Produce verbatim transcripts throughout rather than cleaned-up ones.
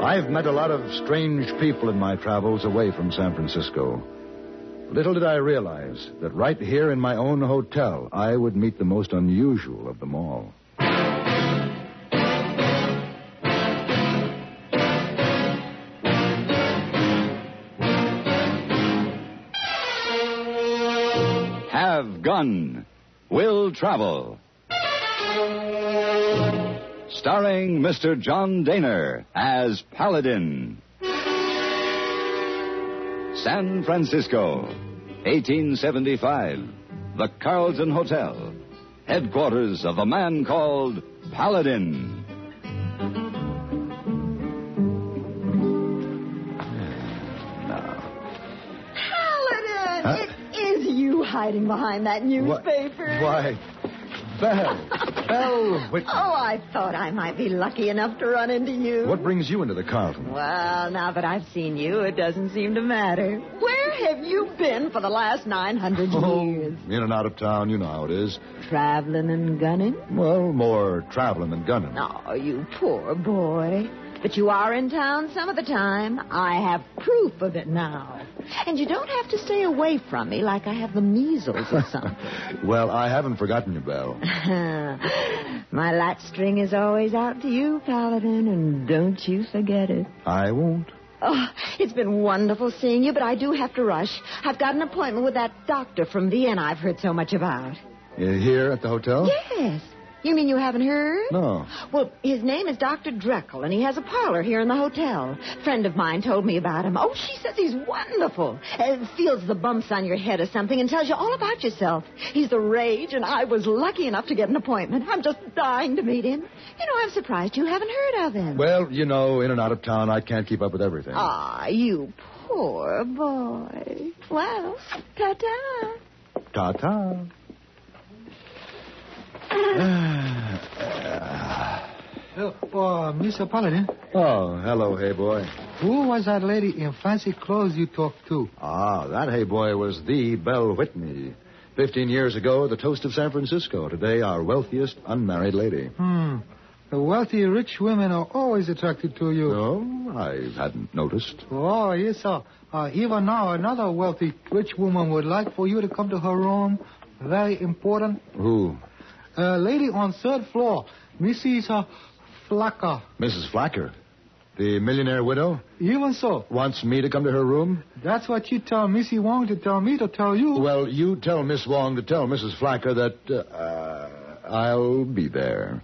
I've met a lot of strange people in my travels away from San Francisco. Little did I realize that right here in my own hotel, I would meet the most unusual of them all. Have Gun. Will Travel. Starring Mister John Daner as Paladin. San Francisco, eighteen seventy-five. The Carlton Hotel. Headquarters of a man called Paladin. Paladin! Huh? It is you hiding behind that newspaper. Why, Belle. Belle Whitney. Oh, I thought I might be lucky enough to run into you. What brings you into the Carlton? Well, now that I've seen you, it doesn't seem to matter. Where have you been for the last nine hundred Oh, years? in and out of town, you know how it is. Traveling and gunning? Well, more traveling than gunning. Oh, you poor boy. But you are in town some of the time. I have proof of it now. And you don't have to stay away from me like I have the measles or something. Well, I haven't forgotten you, Belle. My latch string is always out to you, Paladin, and don't you forget it. I won't. Oh, it's been wonderful seeing you, but I do have to rush. I've got an appointment with that doctor from Vienna I've heard so much about. You here at the hotel? Yes. You mean you haven't heard? No. Well, his name is Doctor Dreckel, and he has a parlor here in the hotel. A friend of mine told me about him. Oh, she says he's wonderful. Uh, feels the bumps on your head or something and tells you all about yourself. He's the rage, and I was lucky enough to get an appointment. I'm just dying to meet him. You know, I'm surprised you haven't heard of him. Well, you know, in and out of town, I can't keep up with everything. Ah, you poor boy. Well, ta-ta. Ta-ta. Uh, uh, Mister Paladin, Oh, hello, hey boy. who was that lady in fancy clothes you talked to? Ah, that hey boy was the Belle Whitney. Fifteen years ago, the toast of San Francisco. Today, our wealthiest unmarried lady. Hmm. The wealthy, rich women are always attracted to you. No, I hadn't noticed. Oh, yes, sir. Uh, even now, another wealthy, rich woman would like for you to come to her room. Very important. Who? A lady on third floor, Missus Uh, Flacker. Missus Flacker. The millionaire widow? Even so. Wants me to come to her room? That's what you tell Missy Wong to tell me to tell you. Well, you tell Miss Wong to tell Missus Flacker that uh, I'll be there.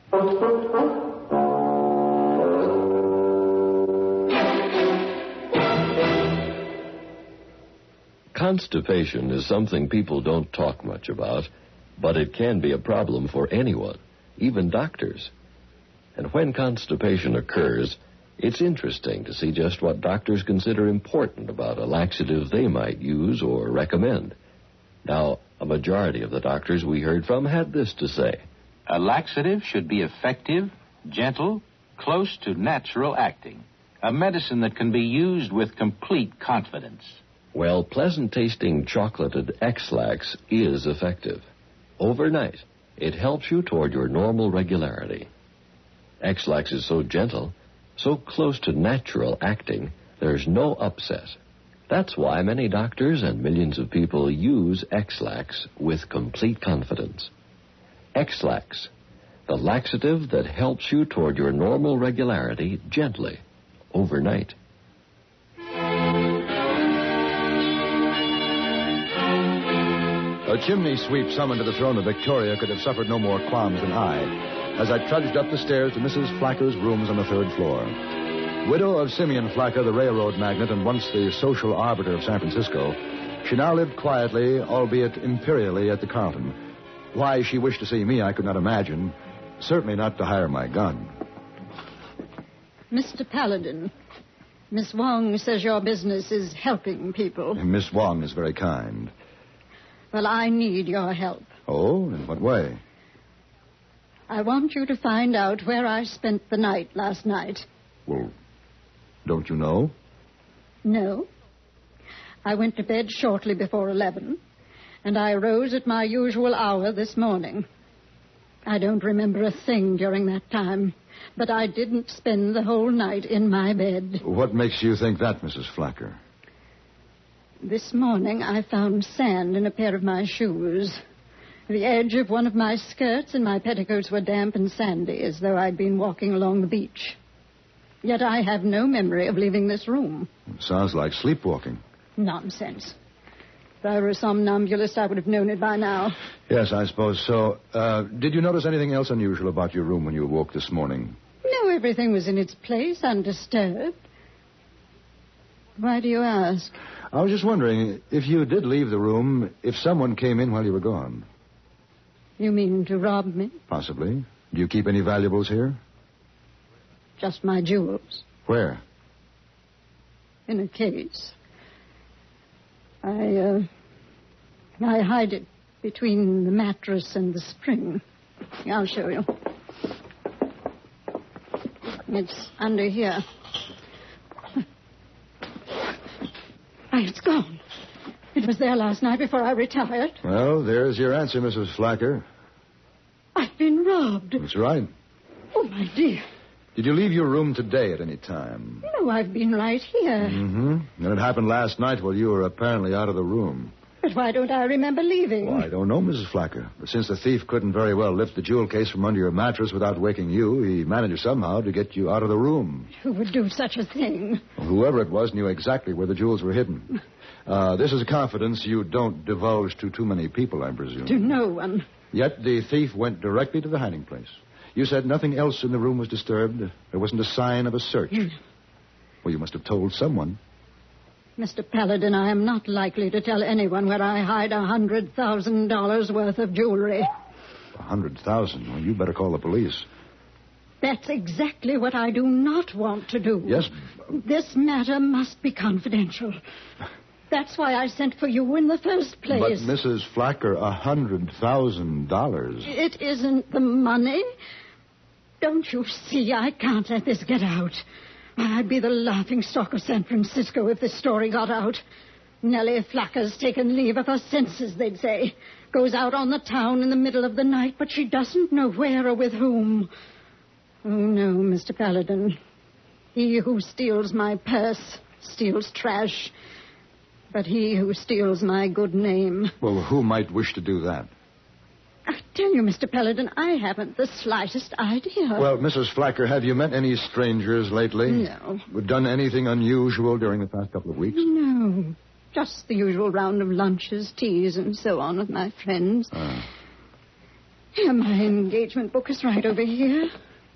Constipation is something people don't talk much about, but it can be a problem for anyone, even doctors. And when constipation occurs, it's interesting to see just what doctors consider important about a laxative they might use or recommend. Now, a majority of the doctors we heard from had this to say. A laxative should be effective, gentle, close to natural acting. A medicine that can be used with complete confidence. Well, pleasant-tasting chocolated X-Lax is effective. Overnight, it helps you toward your normal regularity. X-Lax is so gentle, so close to natural acting, there's no upset. That's why many doctors and millions of people use X-Lax with complete confidence. X-Lax, the laxative that helps you toward your normal regularity gently, overnight. A chimney sweep summoned to the throne of Victoria could have suffered no more qualms than I, as I trudged up the stairs to Missus Flacker's rooms on the third floor. Widow of Simeon Flacker, the railroad magnate and once the social arbiter of San Francisco, she now lived quietly, albeit imperially, at the Carlton. Why she wished to see me, I could not imagine. Certainly not to hire my gun. Mister Paladin, Miss Wong says your business is helping people. Miss Wong is very kind. Well, I need your help. Oh, in what way? I want you to find out where I spent the night last night. Well, don't you know? No. I went to bed shortly before eleven, and I rose at my usual hour this morning. I don't remember a thing during that time. but I didn't spend the whole night in my bed. What makes you think that, Missus Flacker? This morning I found sand in a pair of my shoes. The edge of one of my skirts and my petticoats were damp and sandy, as though I'd been walking along the beach. Yet I have no memory of leaving this room. Sounds like sleepwalking. Nonsense. If I were a somnambulist, I would have known it by now. Yes, I suppose so. Uh, did you notice anything else unusual about your room when you awoke this morning? No, everything was in its place, undisturbed. Why do you ask? I was just wondering, if you did leave the room, if someone came in while you were gone. You mean to rob me? Possibly. Do you keep any valuables here? Just my jewels. Where? In a case. I, uh, I hide it between the mattress and the spring. I'll show you. It's under here. Why, it's gone. It was there last night before I retired. Well, there's your answer, Missus Flacker. I've been robbed. That's right. Oh, my dear. Did you leave your room today at any time? No, I've been right here. Mm-hmm. And it happened last night while you were apparently out of the room. But why don't I remember leaving? Well, I don't know, Missus Flacker. But since the thief couldn't very well lift the jewel case from under your mattress without waking you, he managed somehow to get you out of the room. Who would do such a thing? Well, whoever it was knew exactly where the jewels were hidden. Uh, this is a confidence you don't divulge to too many people, I presume. To no one. Yet the thief went directly to the hiding place. You said nothing else in the room was disturbed. There wasn't a sign of a search. Mm. Well, you must have told someone. Mister Paladin, I am not likely to tell anyone where I hide a hundred thousand dollars worth of jewelry. A hundred thousand? Well, you better call the police. That's exactly what I do not want to do. Yes? This matter must be confidential. That's why I sent for you in the first place. But, Missus Flacker, a hundred thousand dollars. It isn't the money. Don't you see? I can't let this get out. I'd be the laughingstock of San Francisco if this story got out. Nellie Flacker's taken leave of her senses, they'd say. Goes out on the town in the middle of the night, but she doesn't know where or with whom. Oh, no, Mister Paladin. He who steals my purse steals trash. But he who steals my good name... Well, who might wish to do that? I tell you, Mister Paladin, I haven't the slightest idea. Well, Missus Flacker, have you met any strangers lately? No. Done anything unusual during the past couple of weeks? No. Just the usual round of lunches, teas, and so on with my friends. Uh. Here, my engagement book is right over here.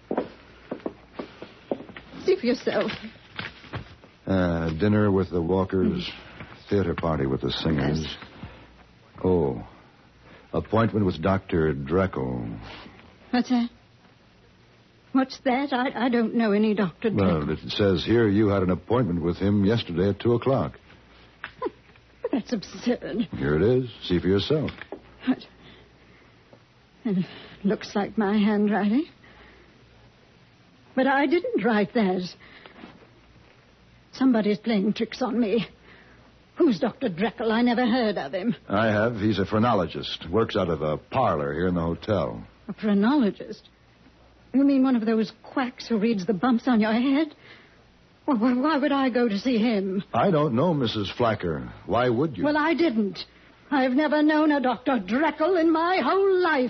See for yourself. Uh, dinner with the Walkers, theater party with the singers. Yes. Oh, appointment with Doctor Dreckle. What's that? What's that? I, I don't know any Doctor Dreckle. Well, it says here you had an appointment with him yesterday at two o'clock. That's absurd. Here it is. See for yourself. What? It looks like my handwriting. But I didn't write that. Somebody's playing tricks on me. Who's Doctor Dreckle? I never heard of him. I have. He's a phrenologist. Works out of a parlor here in the hotel. A phrenologist? You mean one of those quacks who reads the bumps on your head? Well, why would I go to see him? I don't know, Missus Flacker. Why would you? Well, I didn't. I've never known a Doctor Dreckle in my whole life.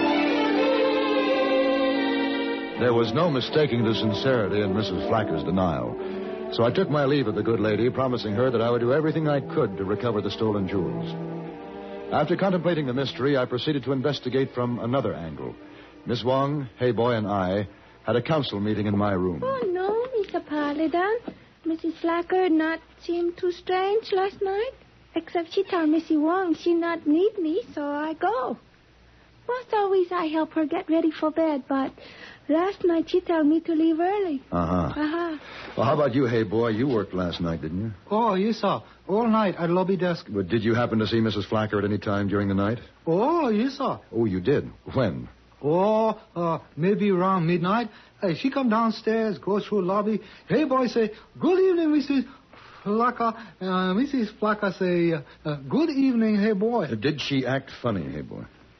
There was no mistaking the sincerity in Missus Flacker's denial. So I took my leave of the good lady, promising her that I would do everything I could to recover the stolen jewels. After contemplating the mystery, I proceeded to investigate from another angle. Miss Wong, Hey Boy, and I had a council meeting in my room. Oh, no, Mister Paladin. Missus Flacker not seem too strange last night. Except she told Missy Wong she not need me, so I go. Most always I help her get ready for bed, but last night she told me to leave early. Uh-huh. Uh-huh. Well, how about you, Hey Boy? You worked last night, didn't you? Oh, yes, sir. All night at lobby desk. But did you happen to see Missus Flacker at any time during the night? Oh, yes, sir. Oh, you did? When? Oh, uh, maybe around midnight. Hey, she come downstairs, goes through the lobby. Hey, boy, say, good evening, Missus Flacker. Uh, Missus Flacker say, uh, uh, good evening, hey, boy. Uh, did she act funny, Hey Boy?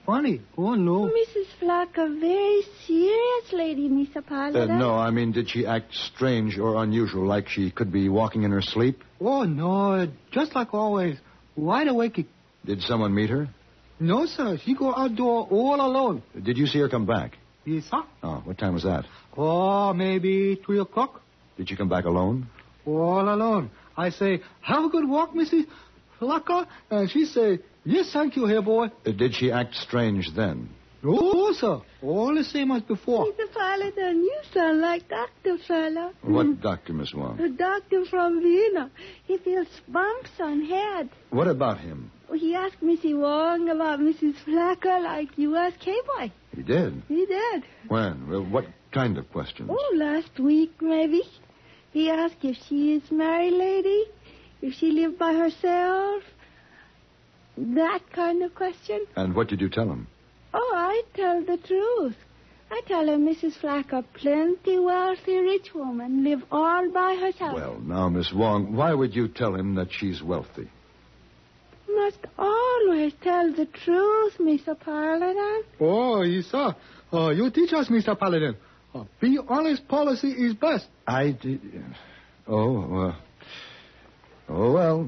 funny. Oh, no. Missus Flacker, very serious lady, Mister Uh, Paladin. no, I mean, did she act strange or unusual, like she could be walking in her sleep? Oh, no. Just like always. Wide awake. Did someone meet her? No, sir. She go outdoor all alone. Did you see her come back? Yes, sir. Oh, what time was that? Oh, maybe three o'clock. Did she come back alone? All alone. I say, have a good walk, Missus Flacker. And she say, yes, thank you, here, boy. Uh, did she act strange then? No, sir. All the same as before. Mister Paladin, you sound like Doctor Fella. What doctor, Miss Wong? The doctor from Vienna. He feels bumps on head. What about him? He asked Missy Wong about Missus Flacker like you asked K-Boy. He did? He did. When? Well, what kind of questions? Oh, last week, maybe. He asked if she is married lady, if she lived by herself. That kind of question. And what did you tell him? Oh, I tell the truth. I tell her Missus Flacker, plenty wealthy rich woman, live all by herself. Well, now, Miss Wong, why would you tell him that she's wealthy? Must always tell the truth, Mister Paladin. Oh, yes, sir. Uh, you teach us, Mister Paladin. Uh, be honest policy is best. I did. Oh, uh, oh, well.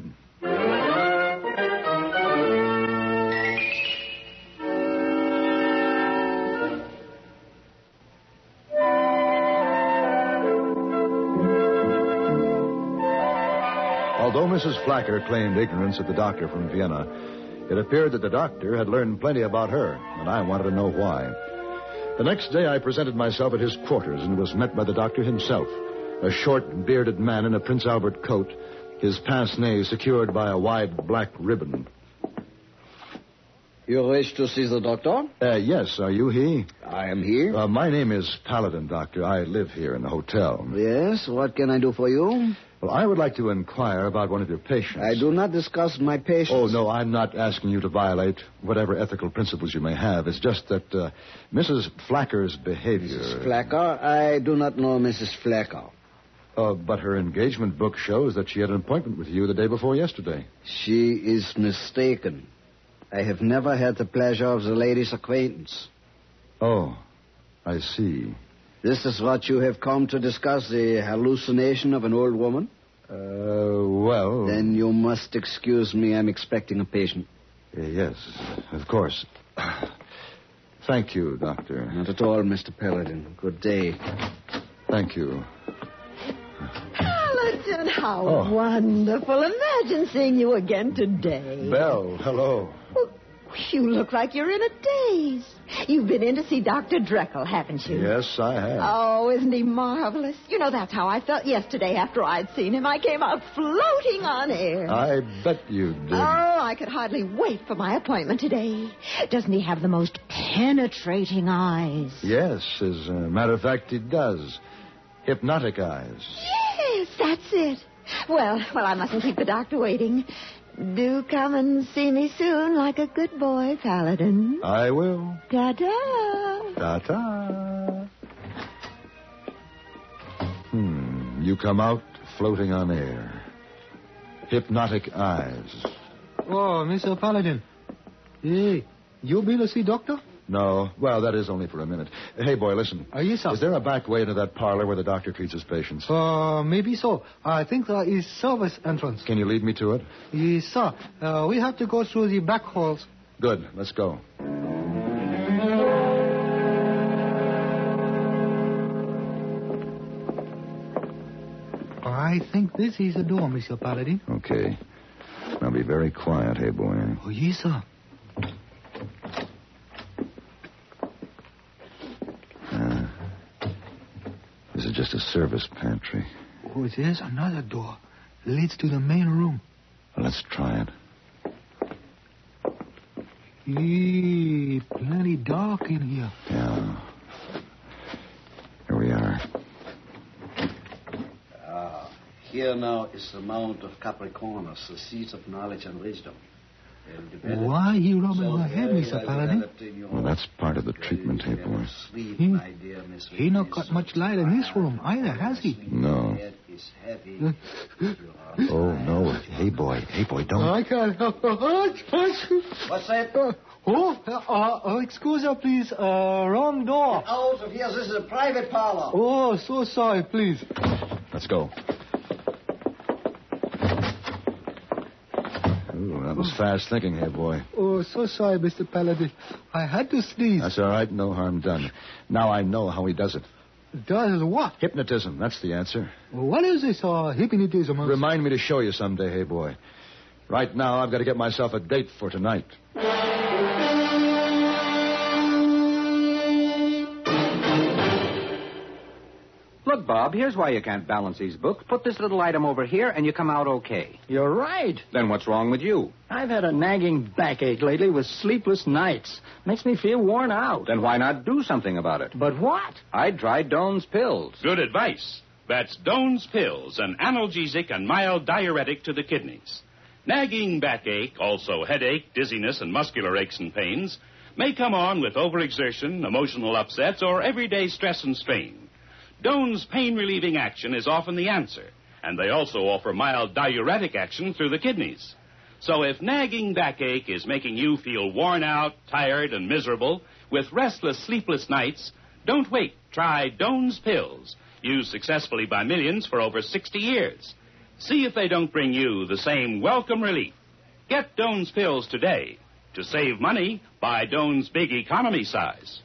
Although Missus Flacker claimed ignorance of the doctor from Vienna, it appeared that the doctor had learned plenty about her, and I wanted to know why. The next day, I presented myself at his quarters and was met by the doctor himself, a short, bearded man in a Prince Albert coat, his pince-nez secured by a wide black ribbon. You wish to see the doctor? Uh, yes, are you he? I am here. Uh, my name is Paladin, Doctor. I live here in the hotel. Yes, what can I do for you? Well, I would like to inquire about one of your patients. I do not discuss my patients. Oh, no, I'm not asking you to violate whatever ethical principles you may have. It's just that uh, Missus Flacker's behavior... Missus Flacker? I do not know Missus Flacker. Uh, but her engagement book shows that she had an appointment with you the day before yesterday. She is mistaken. I have never had the pleasure of the lady's acquaintance. Oh, I see. This is what you have come to discuss, the hallucination of an old woman? Uh, well... Then you must excuse me. I'm expecting a patient. Uh, yes, of course. Thank you, Doctor. Not at all, Mister Paladin. Good day. Thank you. Paladin, how Oh. wonderful. Imagine seeing you again today. Belle, hello. Well, you look like you're in a daze. You've been in to see Doctor Dreckle, haven't you? Yes, I have. Oh, isn't he marvelous? You know, that's how I felt yesterday after I'd seen him. I came out floating on air. I bet you did. Oh, I could hardly wait for my appointment today. Doesn't he have the most penetrating eyes? Yes, as a matter of fact, he does. Hypnotic eyes. Yes, that's it. Well, well, I mustn't keep the doctor waiting. Do come and see me soon, like a good boy, Paladin. I will. Ta-ta. Ta-ta. Hmm. You come out floating on air. Hypnotic eyes. Oh, Mister Paladin. Hey, you been to see doctor? No. Well, that is only for a minute. Hey, boy, listen. Uh, yes, sir. Is there a back way into that parlor where the doctor treats his patients? Uh, maybe so. I think there is service entrance. Can you lead me to it? Yes, sir. Uh, we have to go through the back halls. Good. Let's go. I think this is the door, Mister Paladin. Okay. Now be very quiet, hey, boy. Oh, yes, sir. Uh, this is just a service pantry. Oh, there's another door. Leads to the main room. Well, let's try it. Eee, plenty dark in here. Yeah. Here we are. Ah, here now is the Mount of Capricornus, the seat of knowledge and wisdom. Why he rubbing your head, Mister Paladin? Well, that's part of the treatment, hey, boy. He, he not got much light in this room either, has he? No. Oh, no. Hey, boy. Hey, boy, don't. I can't help it. What's that? Uh, Oh, uh, uh, excuse me, please. Uh, wrong door. Out of here. This is a private parlor. Oh, so sorry, please. Let's go. Ooh, that was fast thinking here, boy. Oh, so sorry, Mister Paladin. I had to sneeze. That's all right. No harm done. Now I know how he does it. Does what? Hypnotism. That's the answer. What is this, uh, hypnotism? Remind me to show you someday, hey, boy. Right now, I've got to get myself a date for tonight. Look, Bob, here's why you can't balance these books. Put this little item over here, and you come out okay. You're right. Then what's wrong with you? I've had a nagging backache lately with sleepless nights. Makes me feel worn out. Then why not do something about it? But what? I tried Doan's pills. Good advice. That's Doan's pills, an analgesic and mild diuretic to the kidneys. Nagging backache, also headache, dizziness, and muscular aches and pains may come on with overexertion, emotional upsets, or everyday stress and strain. Doan's pain-relieving action is often the answer, and they also offer mild diuretic action through the kidneys. So if nagging backache is making you feel worn out, tired, and miserable with restless, sleepless nights, don't wait. Try Doan's pills, used successfully by millions for over sixty years. See if they don't bring you the same welcome relief. Get Doan's pills today. To save money, buy Doan's big economy size.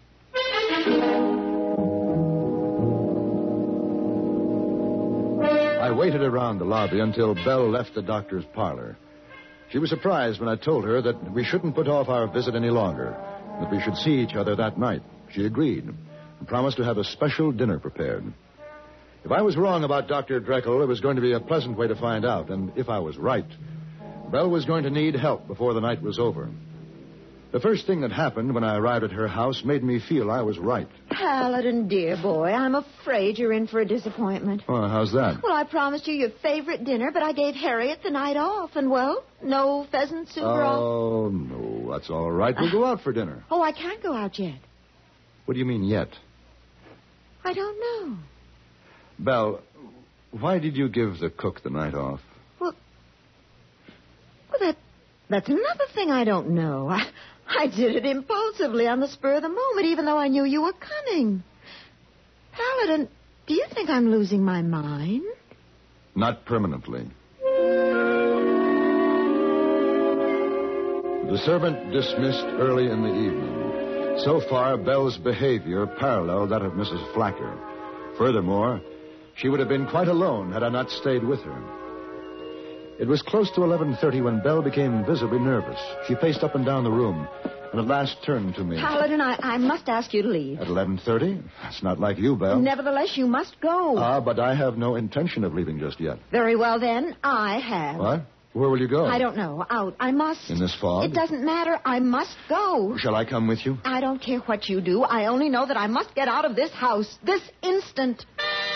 I waited around the lobby until Belle left the doctor's parlor. She was surprised when I told her that we shouldn't put off our visit any longer, that we should see each other that night. She agreed and promised to have a special dinner prepared. If I was wrong about Doctor Drekel, it was going to be a pleasant way to find out, and if I was right, Belle was going to need help before the night was over. The first thing that happened when I arrived at her house made me feel I was right. Paladin, dear boy, I'm afraid you're in for a disappointment. Oh, how's that? Well, I promised you your favorite dinner, but I gave Harriet the night off, and, well, no pheasant soup or all. Oh, no, that's all right. We'll go out for dinner. Oh, I can't go out yet. What do you mean, yet? I don't know. Belle, why did you give the cook the night off? Well, well that that's another thing I don't know. I, I did it impulsively on the spur of the moment, even though I knew you were coming. Paladin, do you think I'm losing my mind? Not permanently. The servant dismissed early in the evening. So far, Belle's behavior paralleled that of Missus Flacker. Furthermore, she would have been quite alone had I not stayed with her. It was close to eleven thirty when Belle became visibly nervous. She paced up and down the room and at last turned to me. Paladin, I, I must ask you to leave. At eleven thirty? That's not like you, Belle. Nevertheless, you must go. Ah, but I have no intention of leaving just yet. Very well, then. I have. What? Where will you go? I don't know. Out. I must. In this fog? It doesn't matter. I must go. Shall I come with you? I don't care what you do. I only know that I must get out of this house this instant.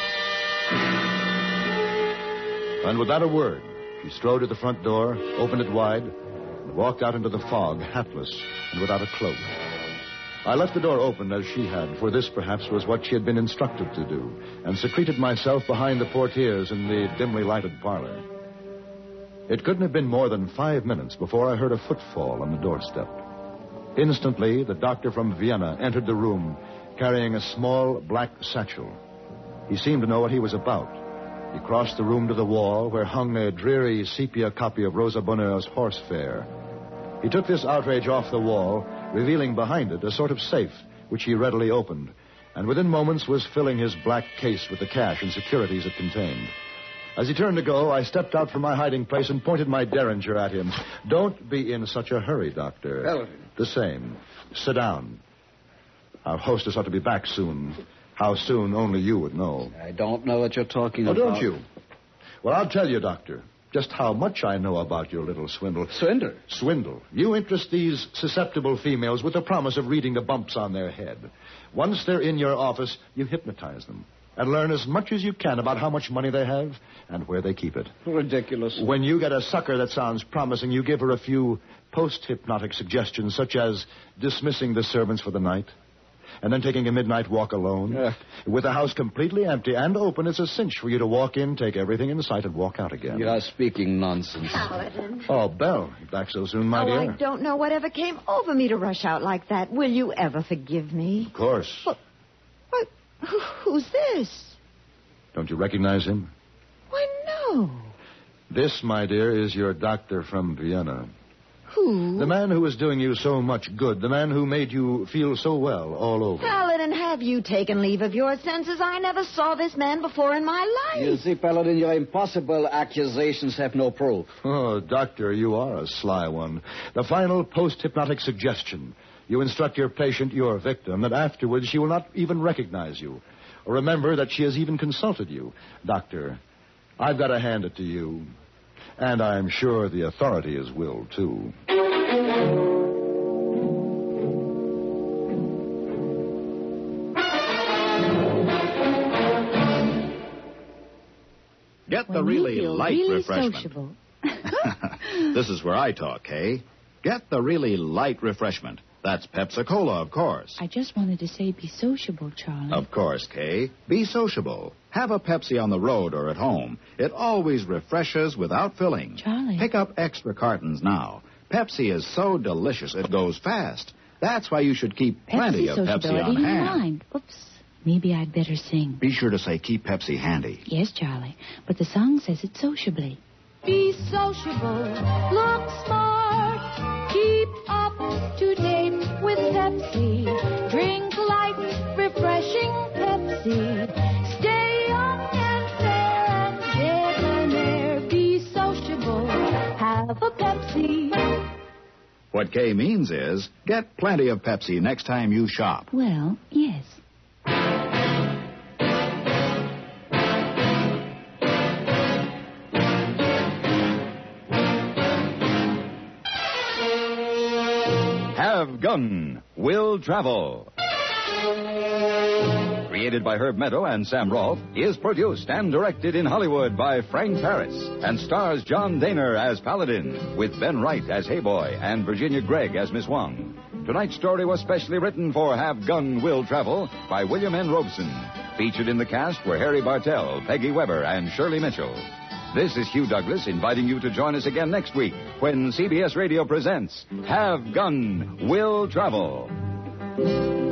And without a word, she strode to the front door, opened it wide, and walked out into the fog, hatless and without a cloak. I left the door open as she had, for this perhaps was what she had been instructed to do, and secreted myself behind the portieres in the dimly lighted parlor. It couldn't have been more than five minutes before I heard a footfall on the doorstep. Instantly, the doctor from Vienna entered the room, carrying a small black satchel. He seemed to know what he was about. He crossed the room to the wall where hung a dreary sepia copy of Rosa Bonheur's Horse Fair. He took this outrage off the wall, revealing behind it a sort of safe, which he readily opened, and within moments was filling his black case with the cash and securities it contained. As he turned to go, I stepped out from my hiding place and pointed my derringer at him. Don't be in such a hurry, Doctor. Paladin. The same. Sit down. Our hostess ought to be back soon. How soon, only you would know. I don't know what you're talking oh, about. Oh, don't you? Well, I'll tell you, Doctor, just how much I know about your little swindle. Swindle? Swindle. You interest these susceptible females with the promise of reading the bumps on their head. Once they're in your office, you hypnotize them and learn as much as you can about how much money they have and where they keep it. Ridiculous. When you get a sucker that sounds promising, you give her a few post-hypnotic suggestions, such as dismissing the servants for the night, and then taking a midnight walk alone. Uh. With the house completely empty and open, it's a cinch for you to walk in, take everything in sight, and walk out again. You are speaking nonsense. Paladin. Oh, Belle, you back so soon, my oh, dear? I don't know whatever came over me to rush out like that. Will you ever forgive me? Of course. Well, what? Who- Who's this? Don't you recognize him? Why, no. This, my dear, is your doctor from Vienna. Who? The man who was doing you so much good. The man who made you feel so well all over. Paladin, have you taken leave of your senses? I never saw this man before in my life. You see, Paladin, your impossible accusations have no proof. Oh, doctor, you are a sly one. The final post-hypnotic suggestion. You instruct your patient, your victim, that afterwards she will not even recognize you. Or remember that she has even consulted you. Doctor, I've got to hand it to you. And I'm sure the authorities will, too. Get the When really you feel light really refreshment. sociable. This is where I talk, Kay. Get the really light refreshment. That's Pepsi-Cola, of course. I just wanted to say be sociable, Charlie. Of course, Kay. Be sociable. Have a Pepsi on the road or at home. It always refreshes without filling. Charlie. Pick up extra cartons now. Pepsi is so delicious it goes fast. That's why you should keep plenty Pepsi of Pepsi sociability on in hand. mind. Oops. Maybe I'd better sing. Be sure to say keep Pepsi handy. Yes, Charlie. But the song says it sociably. Be sociable, look smart, keep up to date with Pepsi. Drink light, refreshing Pepsi. Stay young and fair and debonair. Be sociable, have a Pepsi. What Kay means is get plenty of Pepsi next time you shop. Well, yes. Have Gun Will Travel. Created by Herb Meadow and Sam Rolfe, is produced and directed in Hollywood by Frank Paris and stars John Daner as Paladin, with Ben Wright as Hayboy and Virginia Gregg as Miss Wong. Tonight's story was specially written for Have Gun Will Travel by William N. Robeson. Featured in the cast were Harry Bartell, Peggy Weber, and Shirley Mitchell. This is Hugh Douglas inviting you to join us again next week when C B S Radio presents Have Gun Will Travel.